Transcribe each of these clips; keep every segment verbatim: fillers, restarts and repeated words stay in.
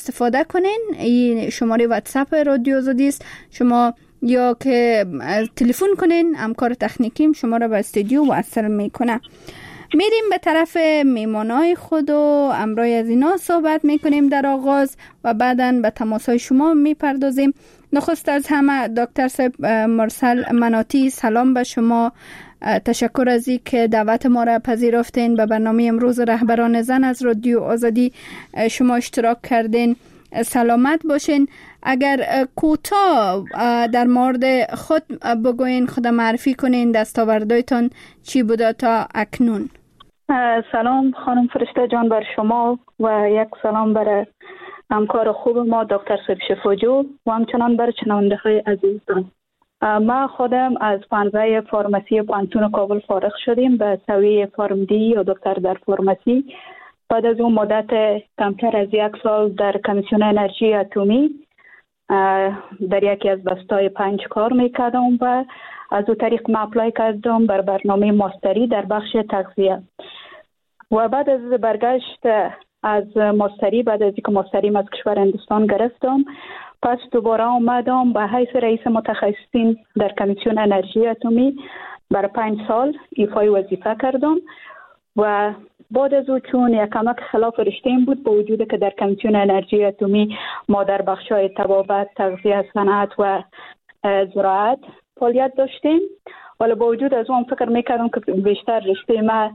استفاده کنین. این شماره واتساپ رادیو آزادی است. شما یا که تلفن کنین، همکار تکنیکیم شما را به استودیو وصل میکنه. میریم به طرف میمانای خود و امروز از اینا صحبت میکنیم در آغاز و بعداً به تماسهای شما میپردازیم. نخست از همه دکتر صاحب مرسل مناطی، سلام به شما. تشکر از این که دعوت ما را پذیرفتین. به برنامه امروز رهبران زن از رادیو آزادی شما اشتراک کردین. سلامت باشین. اگر کوتاه در مورد خود بگوین، خود معرفی کنین، دستاوردهایتان چی بوده تا اکنون؟ سلام خانم فرشته جان بر شما و یک سلام بر همکار خوب ما دکتر صاحب شفاجو و همچنان بر شنونده های عزیزتان. ما خودم از پانزده فارماسی پانتون کابل فارغ شدیم به سویه فارم دی یا دکتر در فارماسی. بعد از اون مدت کمتر از یک سال در کمیسیون انرژی اتمی در یکی از بستای پنج کار میکردم و از او طریق ما اپلای کردم بر برنامه ماستری در بخش تغذیه. و بعد از برگشت از ماستری، بعد از اینکه ماستریم از کشور هندوستان گرفتم، پس دوباره آمدم به حیث رئیس متخصصین در کمیسیون انرژی اتمی برای پنج سال ایفای وظیفه کردم. و بعد از او چون یک کمک خلاف رشته‌ام بود، با وجود که در کمیسیون انرژی اتمی ما در بخش‌های طبابت، تغذیه، صنعت و زراعت فعالیت داشتیم، ولی با وجود از اون فکر میکردم که بیشتر رشته ما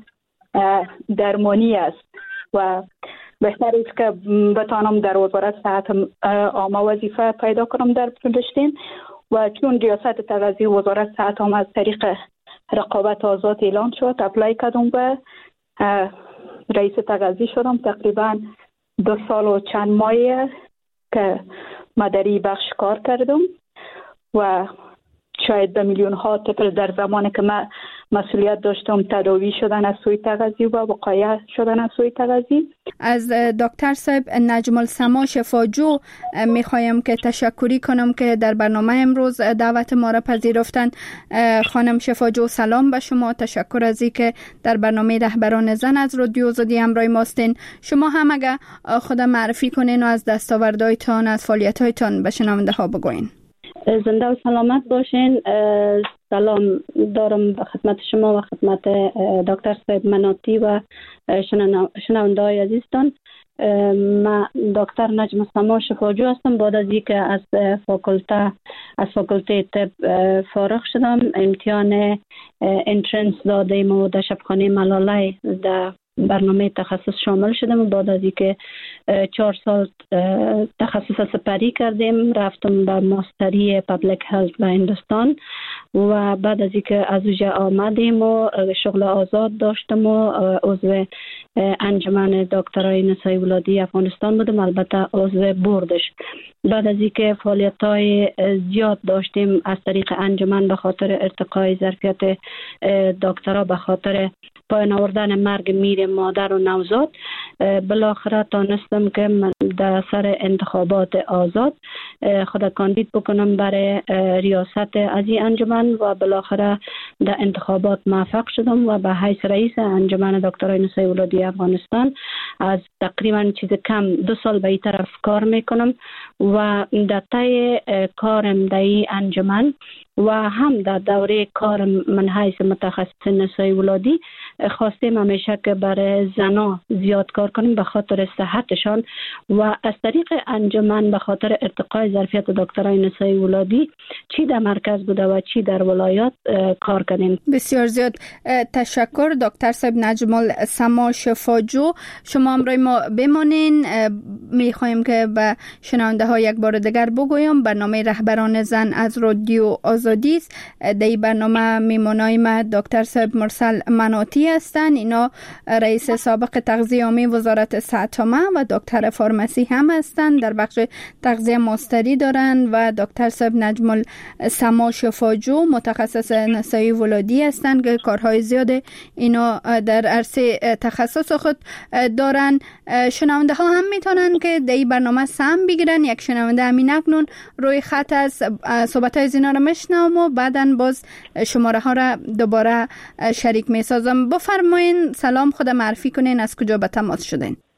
درمانی است و بهتر است که بتانم در وزارت صحت عامه وظیفه پیدا کنم در فلسطین. و چون ریاست تغذیه وزارت صحت عامه از طریق رقابت آزاد اعلان شد، اپلای کردم و رئیس تغذیه شدم. تقریبا دو سال و چند ماه که مداری بخش کار کردم و شاید به میلیون ها طفل در زمانی که من مسئولیت داشتم تداوی شدن از سوی تغذیه و وقایه شدن از سوی تغذیه. از دکتر صاحب نجم السما شفاجو میخوایم که تشکری کنم که در برنامه امروز دعوت ما را پذیرفتن. خانم شفاجو سلام به شما. تشکر از این که در برنامه رهبران زن از رادیو آزادی همراه ماستین. شما هم اگه خود معرفی کنین و از دستاوردهایتان، از فعالیت‌هایتان به شنونده ها بگوین. زنده و سلامت باشین. سلام دارم به خدمت شما و خدمت دکتر صاحب مناطی و شنونده های عزیزتان. من دکتر نجم السما شفاجو هستم. بعد از اینکه از فاکولته از فاکولته طب فارغ شدم، امتحان انترنس دادیم و در شبخانه ملاله در برنامه تخصص شامل شدم. بعد از اینکه چهار سال تخصص سپری کردیم، رفتم به ماستری پابلیک هلت به هندوستان و بعد از اینکه از اونجا آمدیم و شغل آزاد داشتم و عضو انجمن دکترای نسای ولادی افغانستان بودم، البته عضو بوردش. بعد از اینکه فعالیت‌های زیاد داشتیم از طریق انجمن به خاطر ارتقای ظرفیت دکترا، به خاطر پایان آوردن مرگ میر مادر و نوزاد، بالاخره تانستم که در سر انتخابات آزاد خود کاندید بکنم برای ریاست از این انجمن و بالاخره در انتخابات موفق شدم و به حیث رئیس انجمن دکترای نسای ولادی افغانستان از تقریبا چیز کم دو سال به این طرف کار میکنم و در طی کارم در این انجمن و هم در دوره کار من حیث متخصص نسای ولادی خواستیم همیشه که برای زنا زیاد کار کنیم به خاطر صحتشان و از طریق انجمن به خاطر ارتقای ظرفیت دکترای نسای ولادی چی در مرکز بوده و چی در ولایات کار کنیم. بسیار زیاد تشکر دکتر صاحب نجم السما شفاجو. شما همراه ما بمانین. میخوایم که به شنونده ها یک بار دیگر بگویم برنامه رهبران زن از رادیو آزادی است. در این برنامه میمونای ما دکتر صاحب مرسل مناطی هستند. اینا رئیس سابق تغذیه عامه وزارت صحت عامه و دکتر فارماسی هم هستند، در بخش تغذیه ماستری دارند و دکتر صاحب نجم السما شفاجو متخصص نسای ولادی هستند که کارهای زیاد اینا در عرصه تخصص خود دارند. شنونده ها هم میتونن که در این برنامه سهم بگیرن. یک شنونده همین اکنون روی خط از صحبت های زینا رو میشنوم و بعداً باز شماره ها را دوباره شریک میسازم. بفرمایین سلام، خود معرفی کنین، از کجا به تماس شدین؟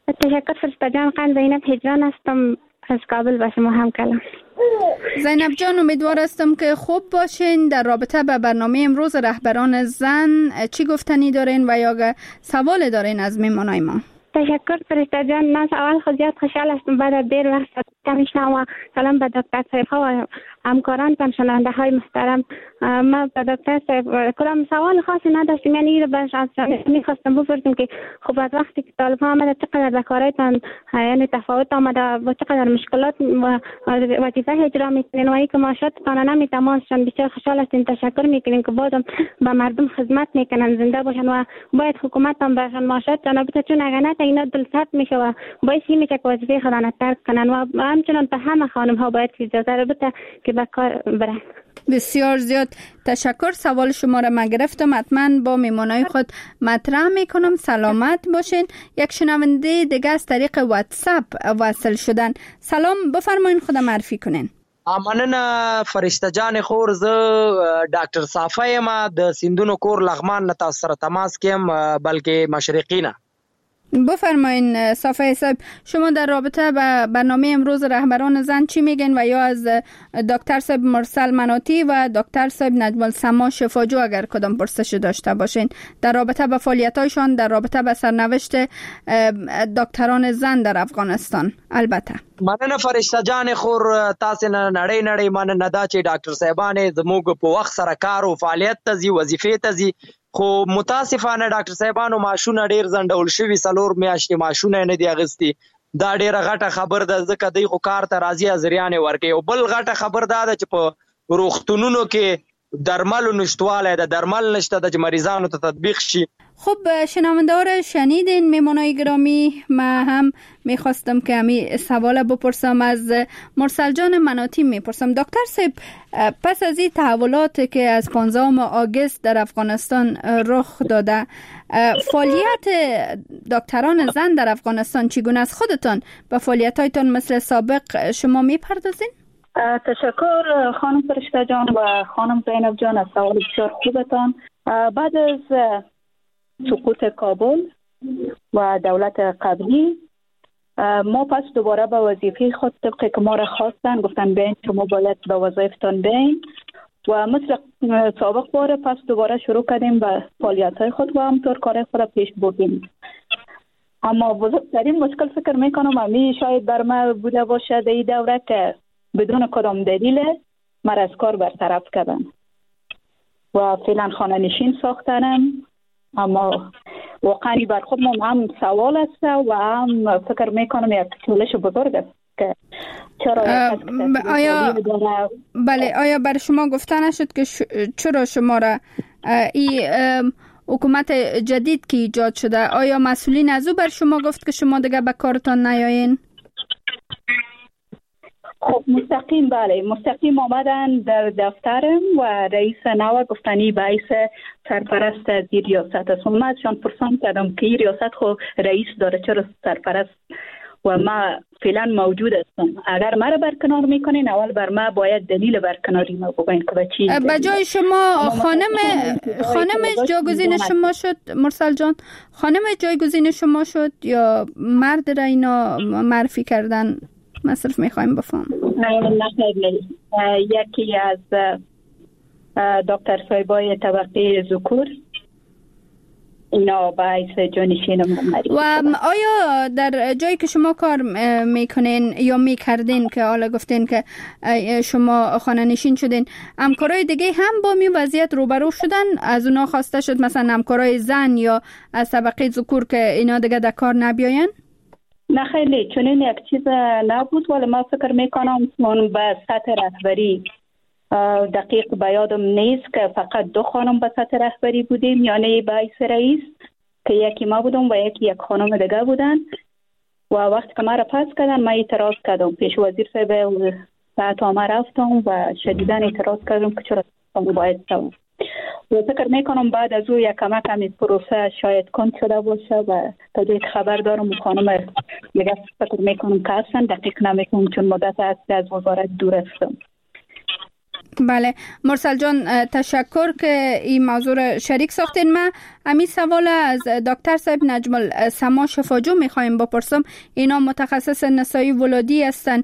تشکر فرشته جان. قند زینب هجران هستم از کابل. با شما هم کلام. زینب جان، امیدوار هستم که خوب باشین. در رابطه به برنامه امروز رهبران زن چی گفتنی دارین و یا سوال دارین از میمانای ما؟ تشکر فرشته جان. من اول خود زیاد خوشحال هستم بعد از دیر وقت میشنم و سلام به دکتر صاحب و همکاران و شنونده های محترم. ما به دکتر صاحب کلام سوال خاصی نداشتیم، یعنی رو بهش از میخواستم بپرسیم که خب از وقتی که طالب ها آمده چقدر در کارایتان یعنی تفاوت آمده و چقدر مشکلات و وظیفه اجرا میکنین و اینکه معاشاتتان نمیتماسشان. بسیار خوشحال هستیم. تشکر میکنیم که بازم به مردم خدمت میکنن، زنده باشن و باید حکومت هم برشان معاشاتشان بده، چون اگر نه اینا دلسرد میشه و باعث میشه که وظیفه خود ترک کنن و همچنان به همه خانم ها باید که اجازه بده که به کار برن. بسیار زیاد تشکر. سوال شما را من گرفتم، حتما با میمانای خود مطرح میکنم. سلامت باشین. یک شنونده دیگه از طریق واتساپ وصل شدن. سلام، بفرمایین خود معرفی کنین. مننه فرشته جان خور. ز ډاکټر صافی ما د سیندونو کور لغمان نه تاسو سره تماس کیم، بلکې مشرقی نه. بفرمایین صافی صاحب، شما در رابطه با برنامه امروز رهبران زن چی میگن و یا از دکتر صاحب مرسل مناطی و دکتر صاحب نجم السما شفاجو اگر کدام پرسش داشته باشین در رابطه با فعالیت‌هایشان، در رابطه با سرنوشت دکتران زن در افغانستان؟ البته مننه فرشته جان خور. تاسو نه نړۍ نړۍ مننه دا چې ډاکټر صاحبانه زموږ په وخت سره کار او فعالیت ته ځي، وظیفې ته ځي، خو متاسفانه ډاکټر صاحبانو ماشونه ډیر زنډول شوي، سلور میاشتې ماشونه نه دی اغستی. دا ډیره غټه خبر ده، ځکه دوی خو کار ته راځي ازریانې ورکوي. او بل غټه خبر دا ده چې په روغتونونو کې درمل نشتواله ده، درمل نشته ده چې مریضانو ته تطبیق شي. خب شنونده را شنیدین میمانای گرامی. من هم میخواستم که همی سوال بپرسم از مرسل جان مناطی. میپرسم دکتر صاحب، پس از این تحولات که از پانزدهم آگوست در افغانستان رخ داده، فعالیت دکتران زن در افغانستان چگونه است؟ خودتان به فعالیتایتان مثل سابق شما میپردازین؟ تشکر خانم فرشته جان و خانم زینب جان از سوال بسیار خوبتان. بعد از سقوط کابل و دولت قبلی ما پس دوباره به وظیفه خود طبقی که ما را خواستن، گفتن بین شما باید به وظایفتان بین و مثل سابق باره پس دوباره شروع کردیم به فعالیت های خود و همطور کار خود را پیش بردیم. اما بزرگترین مشکل فکر میکنم همی شاید بر ما بوده باشه در این دوره که بدون کدام دلیل من از کار برطرف کردن و فعلا خانه نشین ساختنم. اما واقعا بر خود ما هم سوال است و هم فکر میکنم یک چالش بزرگ است که چرا آیا بله آیا بر شما گفته نشد که ش... چرا شما را این حکومت جدید که ایجاد شده، آیا مسئولین از او بر شما گفت که شما دیگه به کارتان نیایین؟ خب مستقیم بله مستقیم آمدن در دفترم و رئیس نو گفتنی باعث سرپرست از این ریاست است. من ازشان پرسان کردم که این ریاست خب رئیس داره، چرا سرپرست؟ و ما فعلا موجود هستم. اگر مرا برکنار میکنین اول بر ما باید دلیل برکناری ما بگوین که به چی به جای شما خانم خانم جایگزین شما شد. مرسل جان، خانم جایگزین شما شد یا مرد را اینا معرفی کردن؟ مصرف میخوایم بفهم. یکی از دکتر صاحبای طبقه ذکور اینا باعث جانشین محمدی. و آیا در جایی که شما کار میکنین یا میکردین که حالا گفتین که شما خانه نشین شدین، همکارای دیگه هم با می وضعیت روبرو شدن؟ از اونا خواسته شد مثلا همکارای زن یا از طبقه ذکور که اینا دیگه در کار نبیاین؟ نه خیلی چنین یک چیز نبود، ولی ما فکر میکنم من به سطح رهبری دقیق به یادم نیست که فقط دو خانم به سطح رهبری بودیم، یعنی باعث رئیس که یکی ما بودم و یکی یک خانم دیگه بودن. و وقتی که ما را پس کردن ما اعتراض کردم پیش وزیر صاحب و ساعت ما رفتم و شدیداً اعتراض کردم که چرا باید شوم. و فکر میکنم بعد از او یک کمک همی پروسه شاید کند شده باشه و تا دیگه خبر دارم و خانم دیگه فکر میکنم که اصلا دقیق نمیکنم چون مدت هستی از وزارت دور هستم. بله مرسل جان تشکر که این موضوع را شریک ساختین. ما امی سوال از دکتر صاحب نجم السما شفاجو میخوایم بپرسم. اینا متخصص نسایی ولادی هستن.